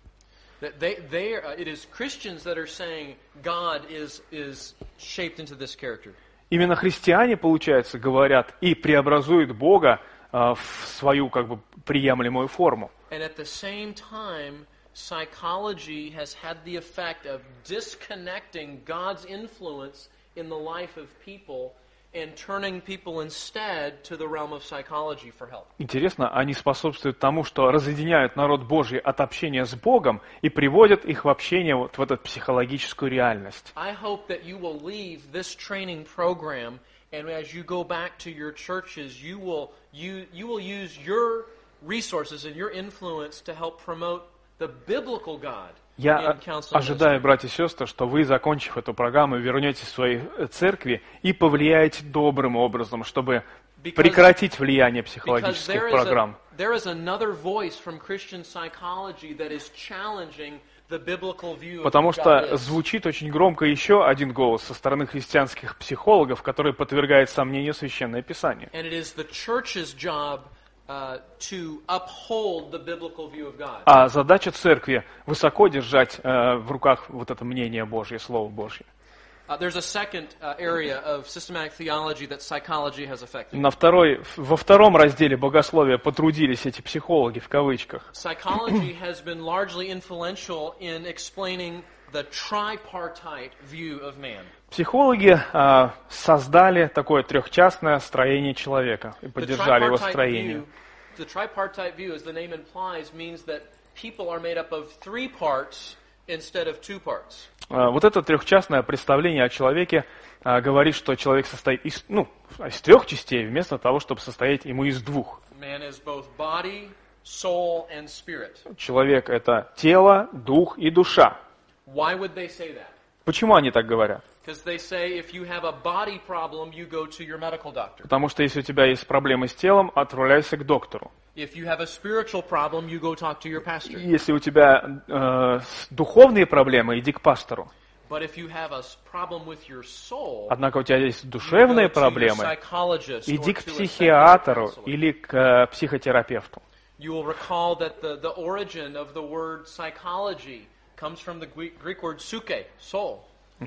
that they, they are, it is Christians that are saying God is, is shaped into this character. Именно христиане, получается, говорят и преобразуют Бога а, в свою как бы приемлемую форму. And at the same time, psychology has had the effect of disconnecting God's influence in the life of people and turning people instead to the realm of psychology for help. Интересно, они способствуют тому, что разъединяют народ Божий от общения с Богом и приводят их в общение вот в эту психологическую реальность. I hope that you will leave this training program, and as you go back to your churches, you will you, you will use your resources and your influence to help promote the biblical God Я in counseling ожидаю, ministry. братья и сестры, что вы, закончив эту программу, вернетесь в свои церкви и повлияете добрым образом, чтобы Because- прекратить влияние Because психологических there is, программ. a, there is another voice from Christian psychology that is challenging the biblical view of Потому who что God is. звучит очень громко еще один голос со стороны христианских психологов, который подвергает сомнению Священное Писание. And it is the church's job uh, to uphold the biblical view of God. А задача церкви высоко держать э, в руках вот это мнение Божье, Слово Божье. Uh, there's a second uh, area of systematic theology that psychology has affected. На второй, во втором разделе богословия потрудились эти психологи в кавычках. Psychology has been largely influential in explaining the tripartite view of man. Психологи а, создали такое трехчастное строение человека и The поддержали его tripartite строение. view, the tripartite view, as the name implies, means that people are made up of three parts instead of two parts. А, вот это трехчастное представление о человеке а, говорит, что человек состоит из, ну, из трех частей, вместо того, чтобы состоять ему из двух. Man is both body, soul, and spirit. Человек — это тело, дух и душа. Why would they say that? Почему они так говорят? Because they say if you have a body problem, you go to your medical doctor. Потому что если у тебя есть проблемы с телом, отправляйся к доктору. If you have a spiritual problem, you go talk to your pastor. Если у тебя э, с- духовные проблемы, иди к пастору. But if you have a s- problem with your soul, Однако у тебя есть you go душевные to your проблемы, psychologist иди or к to a психиатру psychiatric counselor. или к э, психотерапевту. You will recall that the, the origin of the word psychology comes from the Greek, Greek word psyche, soul.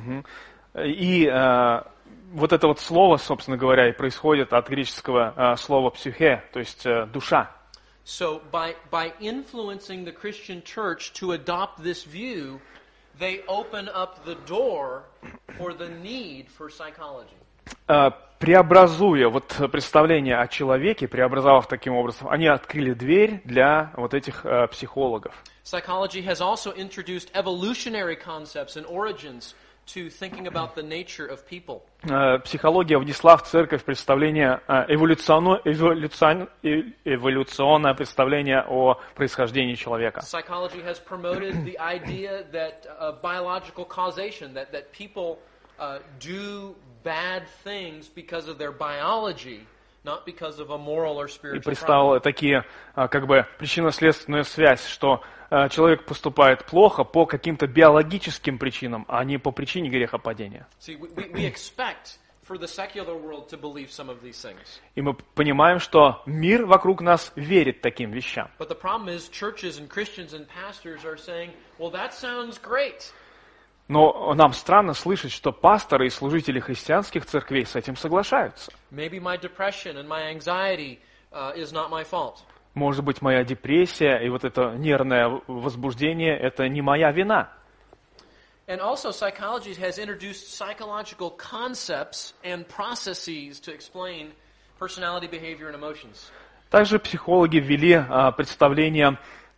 И э, вот это вот слово, собственно говоря, и происходит от греческого э, слова «психе», то есть э, душа. So by, by influencing the Christian church to adopt this view, they open up the door for the need for psychology. Э, преобразуя вот представление о человеке, преобразовав таким образом, они открыли дверь для вот этих э, психологов. Psychology has also introduced evolutionary concepts and origins to thinking about the nature of people. Э, Психология внесла в церковь представление, э, эволюционно- эволюцион- э, эволюционное представление о происхождении человека. Psychology has promoted the idea that uh, biological causation, that, that people uh, do bad things because of their biology, not because of a moral or И spiritual problem. представила такие, э, как бы, причинно-следственную связь, что э, человек поступает плохо по каким-то биологическим причинам, а не по причине грехопадения. See, we, we, we expect for the secular world to believe some of these things. И мы понимаем, что мир вокруг нас верит таким вещам. But the problem is churches and Christians and pastors are saying, well, that sounds great. Но нам странно слышать, что пасторы и служители христианских церквей с этим соглашаются. Maybe my depression and my anxiety uh, is not my fault. Может быть, моя депрессия и вот это нервное возбуждение – это не моя вина. And also, psychology has introduced psychological concepts and processes to explain personality, behavior, and emotions. Также психологи ввели а, представление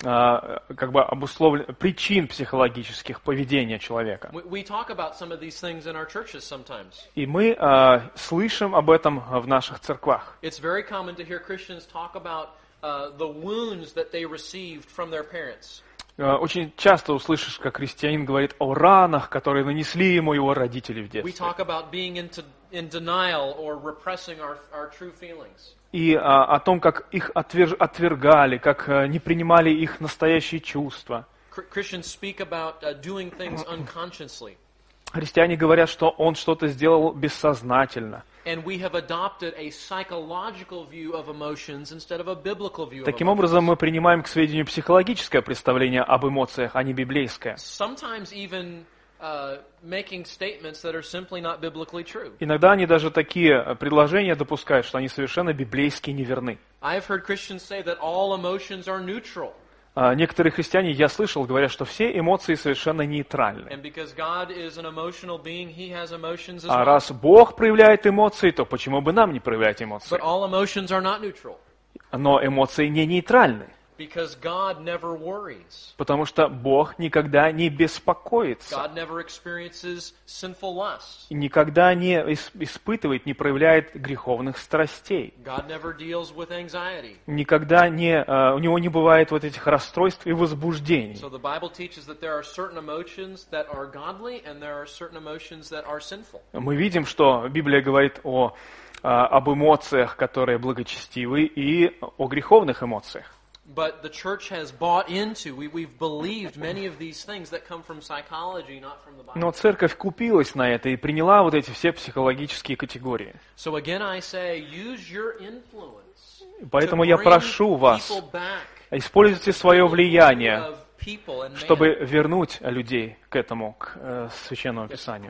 а, как бы обусловлен... причин психологических поведения человека. We, we talk about some of these things in our churches sometimes. И мы а, слышим об этом в наших церквах. It's very common to hear Christians talk about uh, the wounds that they received from their parents. А, Очень часто услышишь, как христианин говорит о ранах, которые нанесли ему его родители в We детстве. talk about being into, in denial or repressing our, our true feelings. И а, о том, как их отверг- отвергали, как а, не принимали их настоящие чувства. Chr- Christians speak about uh, doing things unconsciously. Христиане говорят, что он что-то сделал бессознательно. And we have adopted a psychological view of emotions instead of a biblical view of Таким emotions. образом, мы принимаем к сведению психологическое представление об эмоциях, а не библейское. Sometimes even uh, making statements that are simply not biblically true. Иногда они даже такие предложения допускают, что они совершенно библейски неверны. I have heard Christians say that all emotions are neutral. А Некоторые христиане, я слышал, говорят, что все эмоции совершенно нейтральны. And because God is an emotional being, He has emotions as А well. раз Бог проявляет эмоции, то почему бы нам не проявлять эмоции? But all emotions are not neutral. Но эмоции не нейтральны, Because God never worries. потому что Бог никогда не беспокоится, God never experiences sinful lusts. и никогда не ис- испытывает, не проявляет греховных страстей. God never deals with anxiety. Никогда не, э, у него не бывает вот этих расстройств и возбуждений. So the Bible teaches that there are certain emotions that are godly and there are certain emotions that are sinful. Мы видим, что Библия говорит о, э, об эмоциях, которые благочестивы, и о греховных эмоциях. But the church has bought into, we, we've believed many of these things that come from psychology, not from the Bible. Но церковь купилась на это и приняла вот эти все психологические категории. So again I say, use your influence Поэтому to я bring прошу вас, people back используйте свое влияние, of people and man. чтобы вернуть людей к этому, к э, Священному Писанию.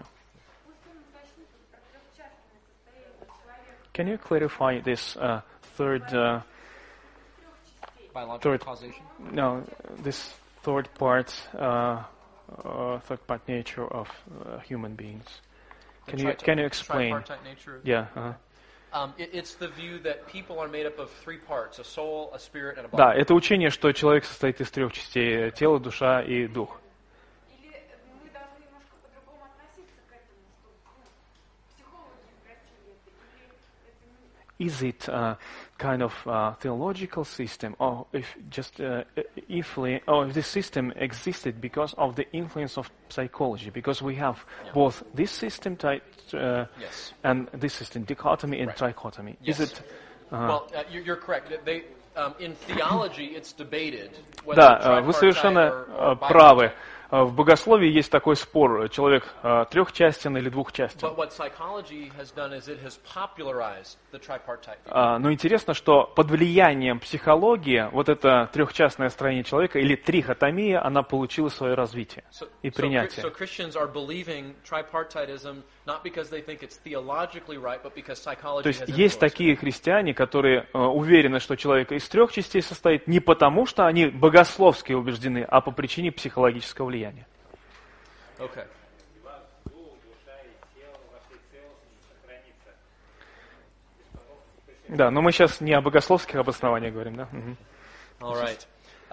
Can you clarify this uh, third, uh, Biological third- causation. no, this third part, uh, uh, third part nature of uh, human beings? Can you Tri- can you explain? Tripartite nature. of- Yeah. uh-huh. Um, it, it's the view that people are made up of three parts: a soul, a spirit, and a body. Да, это учение, что человек состоит из трех частей: тело, душа и дух. Или мы должны немножко по-другому относиться к этому, что ну, психологи спросили это, или это не Is it a kind of uh, theological system, or if just uh, influ- or if this system existed because of the influence of psychology? Because we have Yeah. both this system ty- uh, Yes. and this system, dichotomy and Right. trichotomy. Yes. Is it? uh, Well, uh, you're, you're correct. They, um, in theology, it's debated whether Да, э, вы tripartite совершенно or, э, or правы. bipartite. Э, В богословии есть такой спор: человек э, трехчастен или двухчастен. But what psychology has done is it has popularized the tripartite view. А, Но интересно, что под влиянием психологии вот это трехчастное строение человека или трихотомия, она получила свое развитие So, и so, Chri- принятие. so Christians are believing tripartitism not because they think it's theologically right, but because psychology То есть has есть influenced it. такие христиане, которые э, уверены, что человек из трех частей состоит не потому, что они богословски убеждены, а по причине психологического влияния. Okay. Ваш дух, душа и тело в вашей целостности сохранится. Да, но мы сейчас не о богословских обоснованиях говорим, да? Мгм. All right. Uh,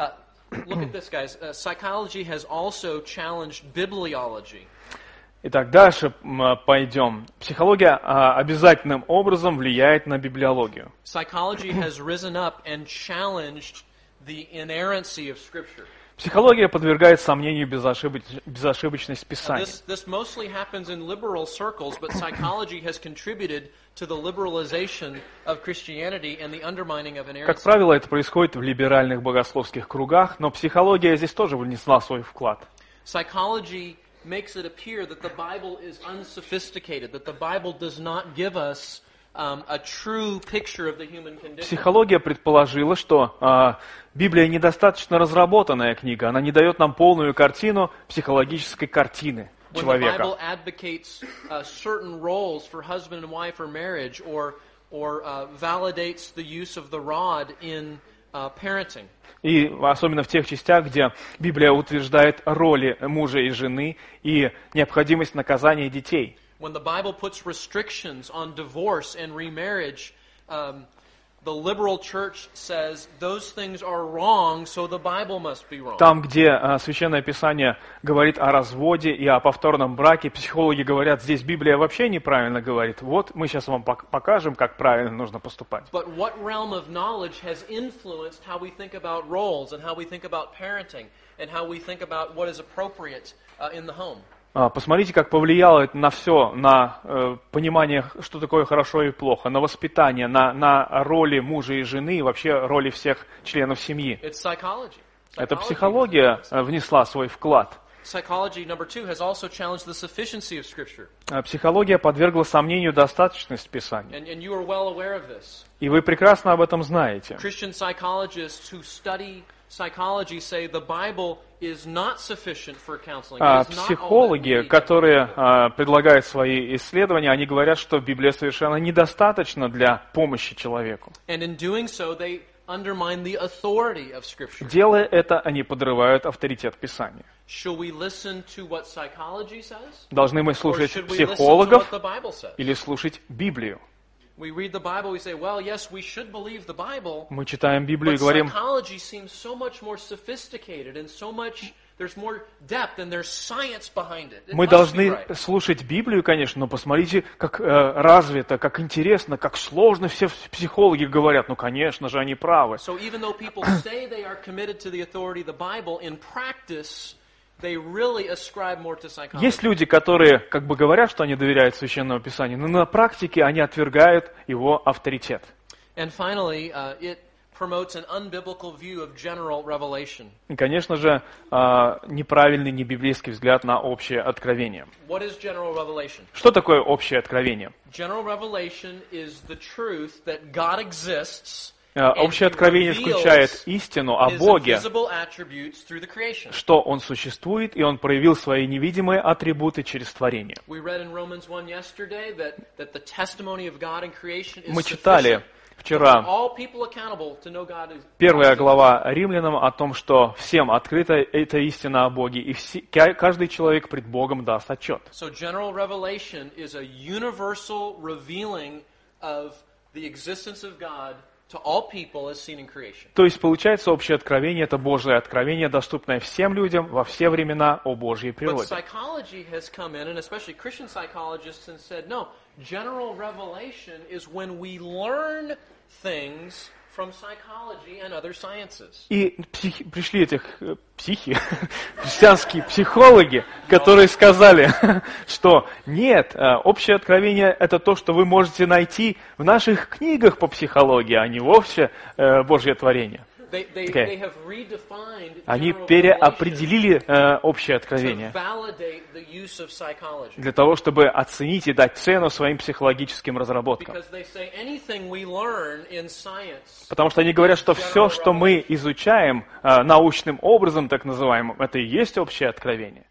Look at this, guys. Uh, psychology has also challenged bibliology. Итак, дальше м, пойдем. Психология а, обязательным образом влияет на библиологию. Psychology has risen up and challenged the inerrancy of Scripture. Психология подвергает сомнению безошибоч- безошибочность Писания. This, this mostly happens in liberal circles, but psychology has contributed to the liberalization of Christianity and the undermining of Как inerrancy. правило, это происходит в либеральных богословских кругах, но психология здесь тоже внесла свой вклад. Psychology makes it appear that the Bible is unsophisticated, that the Bible does not give us um, a true picture of the human condition. Психология предположила, что а, Библия недостаточно разработанная книга, она не дает нам полную картину психологической картины When the человека. Bible advocates uh, certain roles for husband and wife or marriage, or or uh, validates the use of the rod in uh, parenting. И особенно в тех частях, где Библия утверждает роли мужа и жены и необходимость наказания детей. When the Bible puts restrictions on divorce and remarriage, um, the liberal church says those things are wrong, so the Bible must be wrong. Там, где а, Священное Писание говорит о разводе и о повторном браке, психологи говорят, здесь Библия вообще неправильно говорит. Вот мы сейчас вам пок- покажем, как правильно нужно поступать. But what realm of knowledge has influenced how we think about roles and how we think about parenting and how we think about what is appropriate uh, in the home? А, Посмотрите, как повлияло это на все, на э, понимание, что такое хорошо и плохо, на воспитание, на, на роли мужа и жены и вообще роли всех членов семьи. It's psychology. Эта Psychology психология has- э, внесла свой вклад. Psychology, number two, has also challenged the sufficiency of Scripture. А Психология подвергла сомнению достаточность Писания. And, and you are well aware of this. И вы прекрасно об этом знаете. Christian psychologists who study psychology say the Bible is not sufficient for counseling. А It is not all that we Психологи, need to которые do. а, предлагают свои исследования, они говорят, что Библия совершенно недостаточна для помощи человеку. And in doing so, they undermine the authority of Scripture. Делая это, они подрывают авторитет Писания. Should we listen to what psychology says? Должны мы Or слушать should we listen to психологов what the Bible says? или слушать Библию? We read the Bible, we say, well, yes, we should believe the Bible, Мы читаем Библию и but говорим, psychology seems so much more sophisticated and so much, there's more depth and there's science behind it. It мы must be должны right. слушать Библию, конечно, но посмотрите, как э, развито, как интересно, как сложно все психологи говорят. Ну, конечно же, они правы. So even though people say they are committed to the authority of the Bible, in practice, they really ascribe more to psychology. Есть люди, которые как бы говорят, что они доверяют Священному Писанию, но на практике они отвергают его авторитет. And finally, uh, it promotes an unbiblical view of general revelation. И, конечно же, а, неправильный, небиблейский взгляд на общее откровение. What is general revelation? Что такое общее откровение? General revelation is the truth that God exists. А, and Общее he откровение reveals включает истину о his Боге, invisible attributes through the creation. что Он существует, и Он проявил свои невидимые атрибуты через творение. We read in Romans one yesterday that, that the testimony of God in creation is Мы читали sufficient to вчера hold all people accountable to know God is первая God is- глава Римлянам о том, что всем открыта эта истина о Боге, и все, ка- каждый человек пред Богом даст отчет. So general revelation is a universal revealing of the existence of God to all people as seen in creation. То есть, получается, общее откровение – это Божие откровение, доступное всем людям во все времена о Божьей But природе. psychology has come in, and especially Christian psychologists, and said, no, general revelation is when we learn things from psychology and other sciences. И психи- пришли этих э, психи, христианские психологи, которые сказали, что нет, э, общее откровение – это то, что вы можете найти в наших книгах по психологии, а не вовсе э, Божье творение. They, they, Okay. they have redefined Они general revelation переопределили э, общее to откровение validate the use of psychology. для того, чтобы оценить и дать цену своим психологическим разработкам. Because they say anything we learn in science Потому что они говорят, что все, что мы изучаем э, научным образом, так называемым, это и есть общее откровение.